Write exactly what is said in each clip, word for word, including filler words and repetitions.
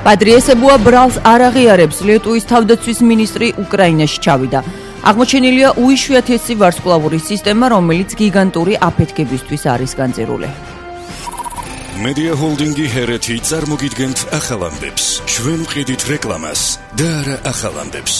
პადრიესებუა ბრალს არ აღიარებს ლიტვის თავდაცვის მინისტრი უკრაინაში ჩავიდა. აღმოჩენილია უიშვიათესი ვარსკვლავური სისტემა, რომელიც გიგანტური აფეთქებისთვის არის განზრული. Media Holding-ი ჰერეთი წარმოგიდგენთ ახალამდებს. ჩვენ ვყიდით რეკლამას და არა ახალამდებს.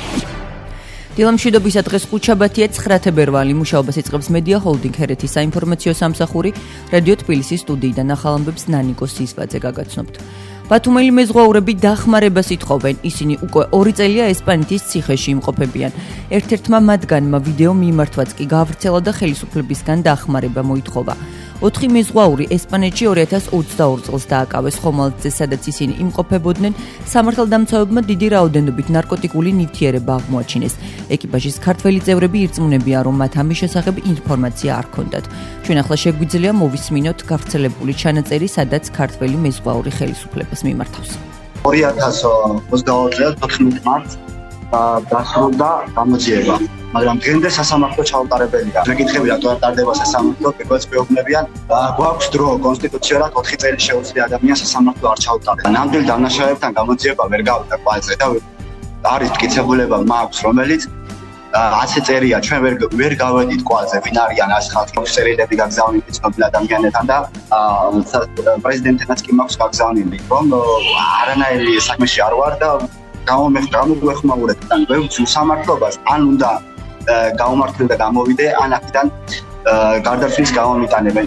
დილამშვიდობისა დღეს ხუთშაბათია ცხრა თებერვალი. მუშაობას იწყებს Media Holding ჰერეთის საინფორმაციო სამსახური. რადიო თბილისის სტუდიიდან ახალამდებს ნანიკო სისვაძე გაგაცნობთ. ბათუმელი მეზღვაურები დახმარებას ითხოვენ. ისინი უკვე ორი წელია ესპანეთის ციხეში იმყოფებიან. ერთ-ერთმა მათგანმა ვიდეო მიმართვაც კი გაავრცელა და ხელისუფლებისგან დახმარება მოითხოვა. ოთხი მეზღვაური ესპანეთში ორი ათას ოცდაორ წელს დააკავეს ხომალდზე, სადაც ისინი იმყოფებოდნენ. სამართალდამცავებმა დიდი რაოდენობით ნარკოტიკული ნივთიერება აღმოაჩინეს. ეკიპაჟის ქართველი წევრები ირწმუნებიან, რომ მათ ამის შესახებ ინფორმაცია არ ჰქონდათ. ჩვენ ახლა შეგვიძლია მოვისმინოთ გავრცელებული ჩანაწერი, სადაც ქართველი მეზღვაური ხელისუფლებას მიმართავს. ორი ათას ოცდაორ წელს თოთხმეტ მარტს დასრულდა გამოძიება. მაგრამ დღემდე სასამართლო ჩაუტარებელია. მეკითხები რატო არ ტარდება სასამართლო, პირველს მეუბნებიან, გვაქვს დრო კონსტიტუციურად ოთხი წელი შეუძლია ადამიანს სასამართლო არ ჩაუტარდეს. ნამდვილ დამნაშავეებთან გამოძიება ვერ გავიდა კვალზე და არის მტკიცებულება მაქვს, რომელიც ასე წერია, ჩვენ ვერ ვერ გავედით კვალზე, ვინ არიან ას ხალხი, წერილები გაგზავნილი ცნობილ ადამიანებთან და პრეზიდენტთანაც კი მაქვს გაგზავნილი, რომ არანაირი საქმეში არ ვარ და გამომეხმაურეთ და სამართლობას ან უნდა გაუმართლე და გამოვიდე, ან აქედან გარდაცვლის გამომიტანებენ.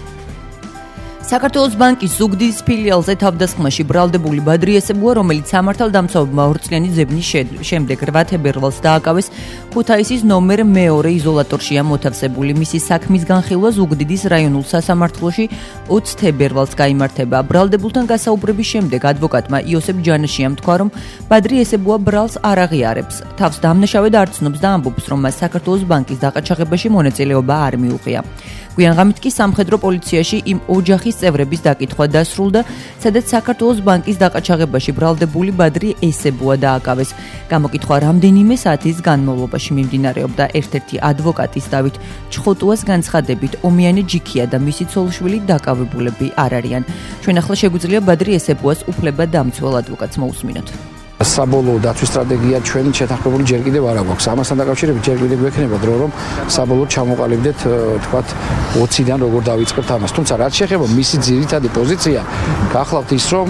საქართველოს ბანკის ზუგდიდის ფილიალზე თავდასხმაში ბრალდებული ბადრიესებუა, რომელიც სამართალდამცავებმა ორწლიანი ძებნის შემდეგ რვა თებერვალს დააკავეს, ქუთაისის ნომერ მეორე იზოლატორშია მოთავსებული. მისი საქმის განხილვა ზუგდიდის რაიონულ სასამართლოში ოცი თებერვალს გაიმართება. ბრალდებულთან გასაუბრების შემდეგ ადვოკატმა იოსებ ჯანაშიამ თქვა, რომ ბადრიესებუა ბრალს არ აღიარებს. თავს დამნაშავედ არ ცნობს და ამბობს, რომ მას საქართველოს ბანკის დაყაჩაღებაში მონაწილეობა არ მიუღია. გვიანღამით კი სამხედრო პოლიციაში იმ ოჯახის წევრების დაკითხვა დასრულდა, სადაც საქართველოს ბანკის დაყაჩაღებაში ბრალდებული ბადრი ესებუა დააკავეს. გამოკითხვა რამდენიმე საათის განმავლობაში მიმდინარეობდა. ერთ-ერთი ადვოკატის დავით ჩხოტუას განცხადებით, ომიანი ჯიქია და მისი ცოლ-შვილი დაკავებულები არ არიან. ჩვენ ახლა შეგვიძლია ბადრი ესებუას უფლება დამცველ ადვოკატს მოусმინოთ. საბოლოო დაცვის სტრატეგია ჩვენ შეთანხმებული ჯერ კიდევ არ აქვს. ამასთან დაკავშირებით ჯერ კიდევ გვექნება დრო, რომ საბოლოოდ ჩამოყალიბდეთ, თქვათ, ოციდან როგორ დავიწყებთ ამას. თუმცა რაც შეეხება მისი ძირითადი პოზიცია, გახლავთ ის, რომ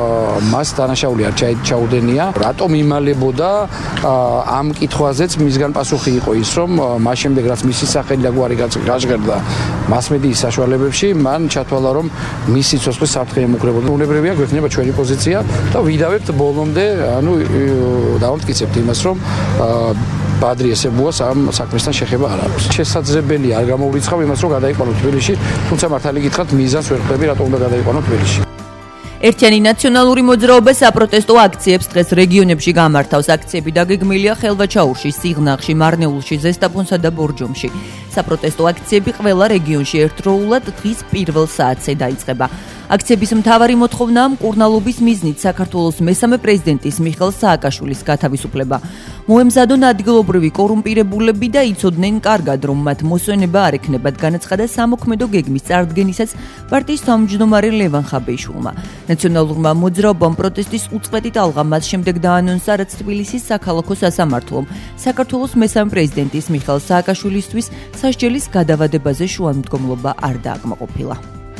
მას დანაშაული არ ჩაუდენია. რატომ იმალებოდა ამ კითხვაზეც მისგან პასუხი იყო ის, რომ მას შემდეგ რაც მისი სახელი და გვარი გაჟღერდა მასმედიის საშუალებებში, მან ჩათვალა, რომ მისი ცოცხლი საფრთხე ემუქრებოდა. უნებრივია გვექნება ჩვენი პოზიცია და ვიდავებთ ბოლომდე, ანუ დავამტკიცებთ იმას, რომ ბადრი ესებუას ამ საქმესთან შეხება არ აქვს. შესაძლებელია არ გამოვრიცხავ იმას, რომ გადაიყვანო თბილისში, თუმცა მართალი გითხრათ, მიზანს ვერ ხვდები, რატომ უნდა გადაიყვანო თბილისში. ერთიანი ნაციონალური მოძრაობა საპროტესტო აქციებს დღეს რეგიონებში გამართავს. აქციები დაგეგმილია ხელვაჩაურში, სიღნაღში, მარნეულში, ზესტაფონსა და ბორჯომში. საპროტესტო აქციები ყველა რეგიონში ერთდროულად დღის პირველ საათზე დაიწყება. აქციების მთავარი მოთხოვნაა მკურნალობის მიზნით საქართველოს მესამე პრეზიდენტის მიხეილ სააკაშვილის გათავისუფლება. მოემზადონ ადგილობრივი კორუმპირებულები და იცოდნენ კარგად, რომ მათ მოსვენება არ ექნებათ, განაცხადა სამოქმედო გეგმის წარდგენისას პარტიის თავმჯდომარე ლევან ხაბეიშვილმა. ნაციონალურმა მოძრაობამ პროტესტის უწყვეტი ტალღა მას შემდეგ დაანონსა, რაც თბილისის საქალაქო სასამართლომ საქართველოს მესამე პრეზიდენტის მიხეილ სააკაშვილისთვის სასჯელის გადავადებაზე შუამდგომლობა არ დააკმაყოფილა.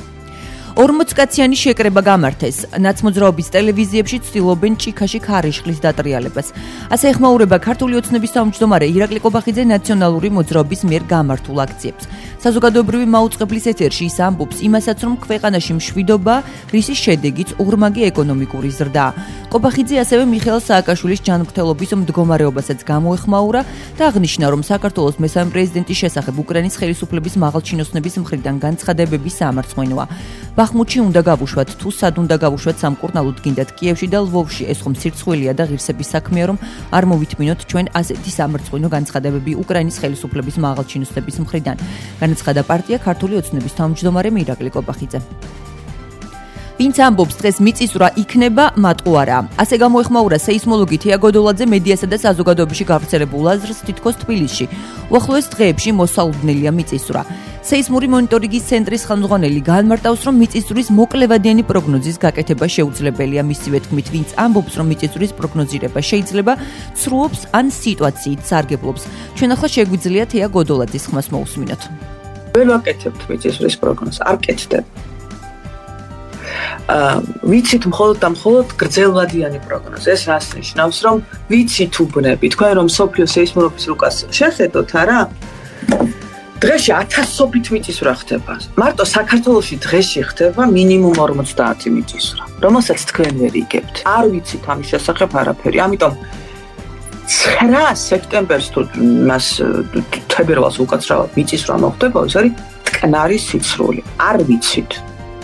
ორმოცკაციანი შეკრება გამართეს. ნაცმოძრაობის ტელევიზიებში ცდილობენ ჭიქაში ქარიშხლის დატრიალებას. ასე ეხმაურება ქართული ოცნების თავმჯდომარე ირაკლი ყობახიძე ნაციონალური მოძრაობის მიერ გამართულ აქციებს. საზოგადოებრივი მაუწყებლის ეთერში ის ამბობს იმასაც, რომ ქვეყანაში მშვიდობა, რისის შედეგიც ორმაგი ეკონომიკური ზრდაა. ყობახიძე ასევე მიხეილ სააკაშვილის ჯანმრთელობის მდგომარეობასაც გამოეხმაურა და აღნიშნა, რომ საქართველოს მესამე პრეზიდენტის შესახებ უკრაინის ხელისუფლების მაღალჩინოსნების მხრიდან განცხადებები სამარცხვინოა. ბახმუთში უნდა გავუშვათ, თუ სად უნდა გავუშვათ სამკურნალოდ გინდათ კიევში და ლვოვში, ეს ხომ სირცხვილია და ღირსების საქმეა, რომ არ მოვითმინოთ ჩვენ ასეთი სამარცხვინო განცხადებები უკრაინის ხელისუფლების მაღალჩინოსნების მხრიდან. განაცხადა პარტია ქართული ოცნების თავმჯდომარე ირაკლი ყობახიძე. ვინც ამბობს დღეს მიწისძვრა იქნება, მატყუ არაა. ასე გამოეხმაურა სეისმოლოგი თეა გოდოლაძე მედიასა და საზოგადოებაში გავრცელებულ აზრს თითქოს თბილისში. უახლოეს დღეებში მოსალოდნელია მიწისძვრა. სეისმური მონიტორინგის ცენტრის ხელმძღვანელი განმარტავს, რომ მიწისძვრის მოკლევადიანი პროგნოზის გაკეთება შეუძლებელია. მისივე თქმით, ვინც ამბობს, რომ მიწისძვრის პროგნოზირება შეიძლება, ცრუობს ან სიტუაციით სარგებლობს. ჩვენ ახლა შეგვიძლია თეა გოდოლაძის ხმას მოусმინოთ. ვერ ვაკეთებთ მიწისძვრის პროგნოზს, არ კეთდება. ვიცით მხოლოდ და მხოლოდ გრძელვადიანი პროგნოზი. ეს რას ნიშნავს, რომ ვიცით უბნები, თქვენ რომ სოფლიო სეისმურობის რუკას შეხედოთ არა? დღეში ათასობით მიწისძვრა ხდება. მარტო საქართველოში დღეში ხდება მინიმუმ ორმოცდაათი მიწისძვრა, რომელსაც თქვენ ვერ იგებთ. არ ვიცით ამის შესახებ არაფერი. ამიტომ ცხრა სექტემბერს თუ მას თებერვალს უკაცრავად მიწისძვრა მოხდება, ეს არის მტკნარი სიცრუე. არ ვიცით.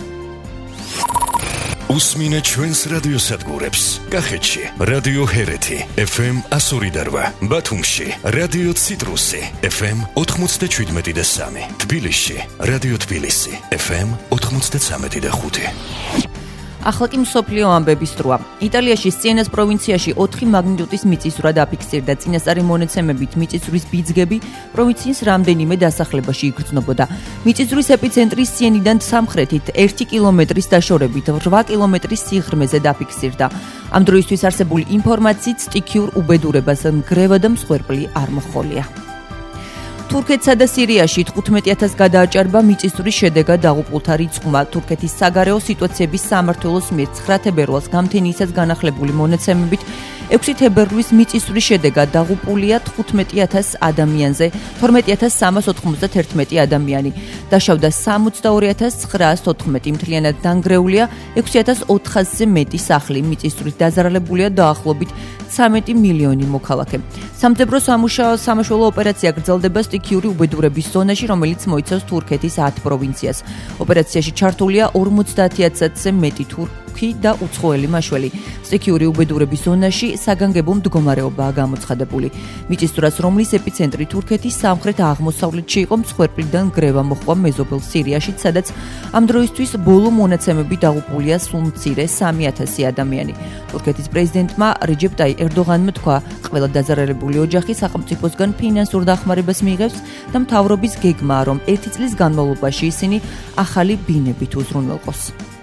უსმინე ჩვენს რადიოსადგურებს. კახეთში რადიო ჰერეთი ეფ ემ ასორი და რვა, ბათუმში რადიო ციტრუსი ეფ ემ ოთხმოცდაშვიდმეტი და სამი, თბილისში რადიო თბილისი ეფ ემ ოთხმოცდაცამეტი და ხუთი. ახლა კი მსოფლიო ამბების დროა. იტალიაში სიენას პროვინციაში ოთხი მაგნიტუდის მიწისძვრა დაფიქსირდა. წინასწარი მონაცემებით მიწისძვრის ბიძგები პროვინციის რამდენიმე დასახლებაში იგრძნობოდა. მიწისძვრის ეპიცენტრი სიენიდან სამხრეთით ერთი კილომეტრის დაშორებით რვა კილომეტრის სიღრმეზე დაფიქსირდა. ამ დროისთვის არსებული ინფორმაციით სტიქიურ უბედურებას ნგრევა და მსხვერპლი არ მოჰყოლია. თურქეთსა და სირიაში თხუთმეტი ათასს გადააჭარბა მიწისძვრის შედეგად დაღუპულთა რიცხვმა. თურქეთის საგარეო სიტუაციების სამმართველოს მიერ ცხრა თებერვალს გამთენიისას განახლებული მონაცემებით ექვსი თებერვლის მიწისძვრის შედეგად დაღუპულია თხუთმეტი ათას ადამიანზე, თორმეტი ათას სამას ოთხმოცდაერთმეტი ადამიანი. დაშავდა სამოცდაორი ათას ცხრაას თოთხმეტი, მთლიანად დანგრეულია ექვსი ათას ოთხასზე მეტი სახლი. მიწისძვრით დაზარალებულია დაახლოებით ცხრამეტი მილიონი მოქალაქე. სამძებრო სამუშაო ოპერაცია გრძელდება სტიქიური უბედურების ზონაში, რომელიც მოიცავს თურქეთის ათ პროვინციას. ოპერაციაში ჩართულია ორმოცდაათი ათასზე მეტი თურქი და უცხოელი მაშველი. სტიქიური უბედურების ზონაში საგანგებო მდგომარეობაა გამოცხადებული. მიწისძვრას, რომლის ეპიცენტრი თურქეთის სამხრეთ-აღმოსავლეთში იყო, მსხვერპლიდან ნგრევა მოჰყვა მეზობელ სირიაში, სადაც ამ დროისთვის ბოლო მონაცემებით დაღუპულია სულ მცირე სამი ათასი ადამიანი. თურქეთის პრეზიდენტმა რეჯეპ ტაი ერდოღანმა თქვა, ყველა დაზარალებული ოჯახი სახელმწიფოსგან ფინანსურ დახმარებას მიიღებს და მთავრობის გეგმაა, რომ ერთი წლის განმავლობაში ისინი ახალი ბინებით უზრუნველყოს.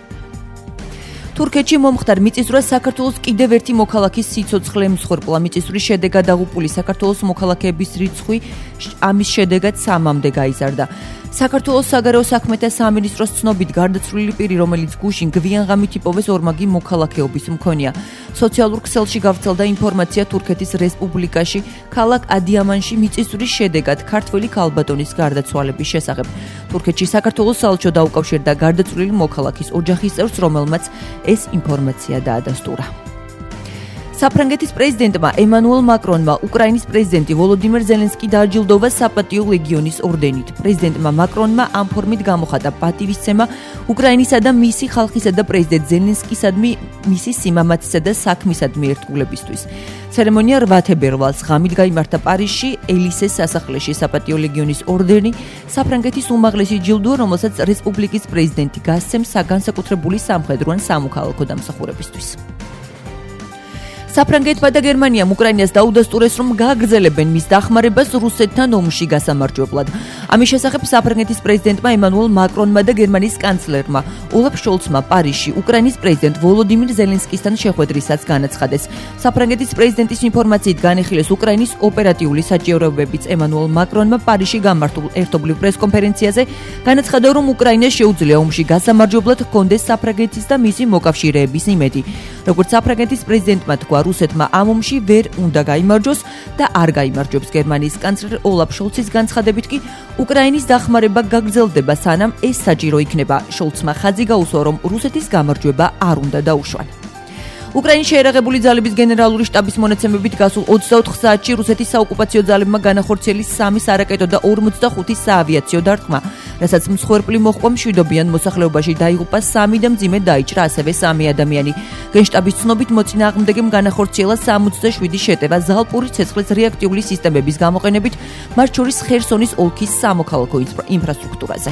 თურქეთში მომხდარ მიწისძვრას საქართველოს კიდევ ერთი მოქალაქის სიცოცხლე მსხვერპლა. მიწისძვრის შედეგად დაღუპული საქართველოს მოქალაქეების რიცხვი ამის შედეგად სამამდე გაიზარდა. საქართველოს საგარეო საქმეთა სამინისტროს ცნობით გარდაცვლილი პირი, რომელიც გუშინ გვიანღამით იპოვეს ორმაგი მოქალაქეობის მქონეა. სოციალურ ქსელში გავრცელდა ინფორმაცია თურქეთის რესპუბლიკაში ქალაქ ადიამანში მიწისძვრის შედეგად ქართველი ქალბატონის გარდაცვალების შესახებ. თურქეთში საქართველოს საელჩო დაუკავშირდა გარდაცვლილი მოქალაქის ოჯახის წევრს, რომელმაც ეს ინფორმაცია დაადასტურა. საფრანგეთის პრეზიდენტმა ემანუელ მაკრონმა უკრაინის პრეზიდენტი ვოლოდიმირ ზელენსკი დააჯილდოვა საპატიო ლეგიონის ორდენით. პრეზიდენტმა მაკრონმა ამ ფორმით გამოხატა პატივისცემა უკრაინისა და მისი ხალხისა და პრეზიდენტ ზელენსკისადმი მისი სიმამაცისა და საქმისადმი ერთგულებისთვის. ცერემონია რვა თებერვალს ღამით გაიმართა პარიზში ელისეს სასახლეში. საპატიო ლეგიონის ორდენი საფრანგეთის უმაღლესი ჯილდოა, რომელსაც რესპუბლიკის პრეზიდენტი გასცემს საგანსაკუთრებული სამხედრო ან სამოქალაქო დამსახურებისთვის. საფრანგეთმა და გერმანიამ უკრაინას დაუდასტურეს, რომ გააგრძელებენ მის დახმარებას რუსეთთან ომში გასამარჯვებლად. ამის შესახებ საფრანგეთის პრეზიდენტმა ემანუელ მაკრონმა და გერმანიის კანცლერმა ოლაფ შოლცმა პარიზში უკრაინის პრეზიდენტ ვოლოდიმირ ზელენსკისთან შეხვედრისაც განაცხადეს. საფრანგეთის პრეზიდენტის ინფორმაციით განიხილეს უკრაინის ოპერატიული საჭიროებებიც. ემანუელ მაკრონმა პარიზში გამართულ ერთობლივ პრესკონფერენციაზე განაცხადა, რომ უკრაინას შეუძლია ომში გასამარჯვებლად ჰქონდეს საფრანგეთის და მისი მოკავშირეების იმედი. როგორც საფრანგეთის პრეზიდენტმა თქვა, რუსეთმა ამ ომში ვერ უნდა გაიმარჯვოს და არ გაიმარჯვებს. გერმანიის კანცლერ ოლაფ შოლცის განცხადებით კი უკრაინის დახმარება გაგრძელდება, სანამ ეს საჭირო იქნება. შოლცმა ხაზი გაუსვა, რომ რუსეთის გამარჯვება არ უნდა დაუშვან. უკრაინის შეერაღებული ძალების გენერალური შტაბის მონაცემებით გასულ ოცდაოთხ საათში რუსეთის საოკუპაციო ძალებმა განახორციელეს სამი სარაკეტო და ორმოცდახუთი საავიაციო დარტყმა, რასაც მსხვერპლი მოჰყვა. მშვიდობიან მოსახლეობაში დაიღუპა სამი და მძიმედ დაიჭრა ასევე სამი ადამიანი. გენშტაბის ცნობით მოწინააღმდეგემ განახორციელა სამოცდაშვიდი შეტევა ზალპური ცეცხლის რეაქტიული სისტემების გამოყენებით, მათ შორის ხერსონის ოლქის სამოქალაქო ინფრასტრუქტურაზე.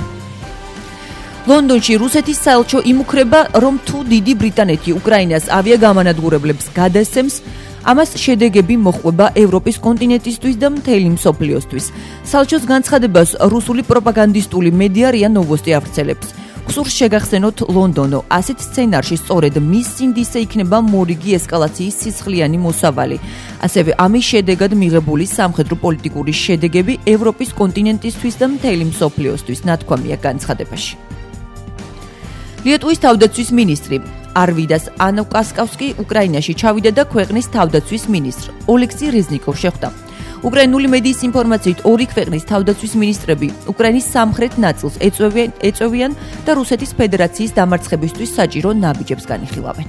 ლონდონში რუსეთის საელჩო იმუქრება, რომ თუ დიდი ბრიტანეთი უკრაინას ავიაგამანადგურებლებს გადასცემს, ამას შედეგები მოჰყვება ევროპის კონტინენტისთვის და მთელი მსოფლიოსთვის. სალჩოს განცხადებას რუსული პროპაგანდისტული მედია რია ნოვოსტი ავრცელებს. გსურს შეგახსენოთ ლონდონო, ასეთ სცენარში სწორედ მის სინდისზე იქნება მორიგი ესკალაციის სისხლიანი მოსავალი. ასევე ამის შედეგად მიღებული სამხედრო პოლიტიკური შედეგები ევროპის კონტინენტისთვის და მთელი მსოფლიოსთვის, ნათქვამია განცხადებაში. ლიეტუვის თავდაცვის მინისტრი არვიდას ანუკასკავსკი უკრაინაში ჩავიდა და ქვეყნის თავდაცვის მინისტრ ოლექსი რეზნიკოვ შეხვდა. უკრაინული მედიის ინფორმაციით ორი ქვეყნის თავდაცვის მინისტრები უკრაინის სამხრეთ ნაწილს ეწევიან, ეწევიან და რუსეთის ფედერაციის დამარცხებისთვის საჭირო ნაბიჯებს განიხილავენ.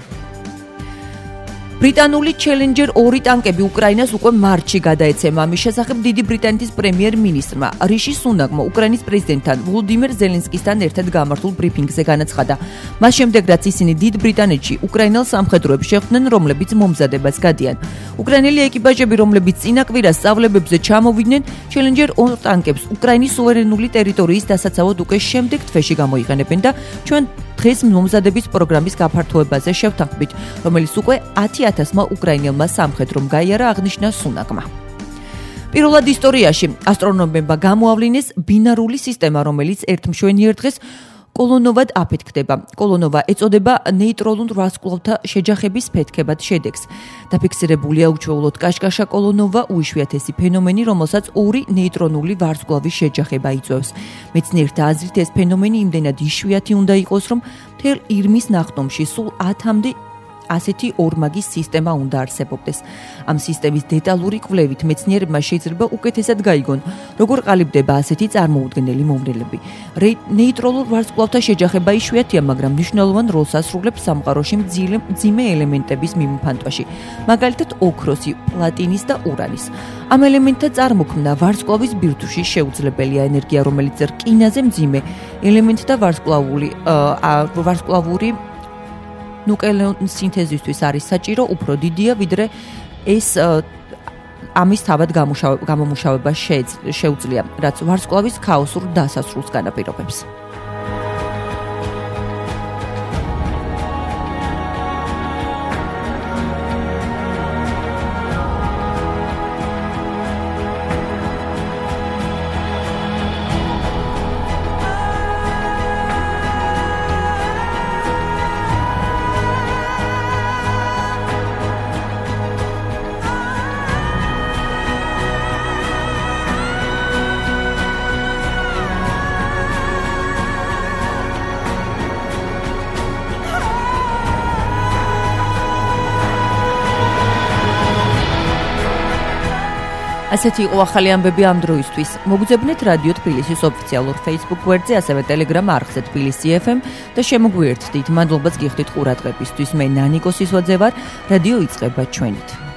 ბრიტანული ჩელენჯერ ორი ტანკები უკრაინას უკვე მარტში გადაეცემა. ამის შესახებ დიდი ბრიტანეთის პრემიერ-მინისტრმა რიში სუნაკმა უკრაინის პრეზიდენტთან ვოლოდიმირ ზელენსკისთან ერთად გამართულ ბრიფინგზე განაცხადა. მას შემდეგ, რაც ისინი დიდ ბრიტანეთში უკრაინელ სამხედროებს შეხვდნენ, რომლებიც მომზადებას გადიან. უკრაინელი ეკიპაჟები, რომლებიც წინა კვირას სწავლებებზე ჩამოვიდნენ, ჩელენჯერ ორ ტანკებს უკრაინის სუვერენული ტერიტორიის დასაცავად უკვე შემდეგ თვეში გამოიყენებენ და ჩვენ დღეს მომზადების პროგრამის გაფართოებაზე შევთანხმდით, რომელიც უკვე ათი ათასმა უკრაინელმა სამხედრომ გაიარა, აღნიშნა სუნაკმა. პირველად ისტორიაში ასტრონომებმა გამოავლინეს ბინარული სისტემა, რომელიც ერთმშვენიერ დღეს კოლონოვად აფეთქდება. კოლონოვა ეწოდება ნეიტრონულ ვარსკვლავთა შეჯახების ფეთქებად შედეგს. დაფიქსირებულია უჩვეულოდ კაშკაშა კოლონოვა, უიშვიათესი ფენომენი, რომელსაც ორი ნეიტრონული ვარსკვლავის შეჯახება იწვევს. მეცნიერთა აზრით ეს ფენომენი იმდენად იშვიათი უნდა იყოს, რომ მთელ ირმის ნახტომში სულ ათამდე ასეთი ორმაგის სისტემა უნდა არსებობდეს. ამ სისტემის დეტალური კვლევით მეცნიერებმა შეიძლება უკეთესად გაიგონ, როგორ ყალიბდება ასეთი წარმოუდგენელი მომრელები. ნეიტრონულ ვარსკვლავთა შეჯახება იშვიათია, მაგრამ მნიშვნელოვან როლს ასრულებს სამყაროში მძიმე ელემენტების მიმოფანტვაში, მაგალითად ოქროსი, პლატინის და ურანის. ამ ელემენტთა წარმოქმნა ვარსკვლავის ბირთვში შეუძლებელია. ენერგია, რომელიც რკინაზე მძიმე ელემენტთა ვარსკვლავური ვარსკვლავური ნუკლეონ სინთეზისთვის არის საჭირო უფრო დიდია, ვიდრე ეს ამის თავად გამომუშავება შეუძლია, რაც ვარსკვლავის ქაოსურ დასასრულს განაპირობებს. ასეთი იყო ახალი ამბები ამ დროისთვის. მოგუძებნეთ რადიო თბილისის ოფიციალურ Facebook გვერდზე, ასევე Telegram არხზე თბილისი ეფ ემ და შემოგვიერთდით. მადლობას გიხდით ყურადღებისთვის. მე ნანიკო სისვაძე ვარ. რადიო იწყება ჩვენით.